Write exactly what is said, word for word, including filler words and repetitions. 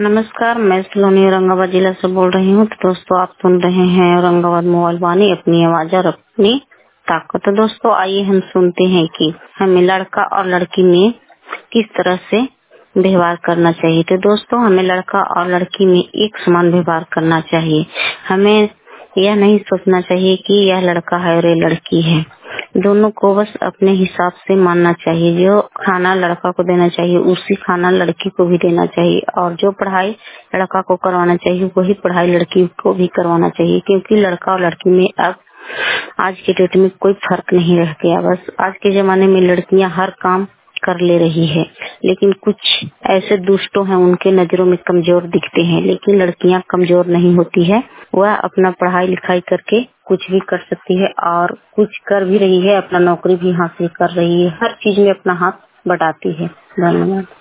नमस्कार, मैं सलोनी औरंगाबाद जिला से बोल रही हूँ। तो दोस्तों, आप सुन रहे हैं औरंगाबाद मोबाइल वाणी, अपनी आवाज और अपनी ताकत। तो दोस्तों, आइए हम सुनते हैं कि हमें लड़का और लड़की में किस तरह से व्यवहार करना चाहिए। तो दोस्तों, हमें लड़का और लड़की में एक समान व्यवहार करना चाहिए। हमें यह नहीं सोचना चाहिए कि यह लड़का है और ये लड़की है। दोनों को बस अपने हिसाब से मानना चाहिए। जो खाना लड़का को देना चाहिए उसी खाना लड़की को भी देना चाहिए, और जो पढ़ाई लड़का को करवाना चाहिए वही पढ़ाई लड़की को भी करवाना चाहिए। क्योंकि लड़का और लड़की में अब आज के डेट में कोई फर्क नहीं रह गया। बस आज के जमाने में लड़कियां हर काम कर ले रही है, लेकिन कुछ ऐसे दुष्टों हैं, उनके नजरों में कमजोर दिखते हैं। लेकिन लड़कियां कमजोर नहीं होती है, वह अपना पढ़ाई लिखाई करके कुछ भी कर सकती है और कुछ कर भी रही है, अपना नौकरी भी हासिल कर रही है, हर चीज में अपना हाथ बढ़ाती है। धन्यवाद।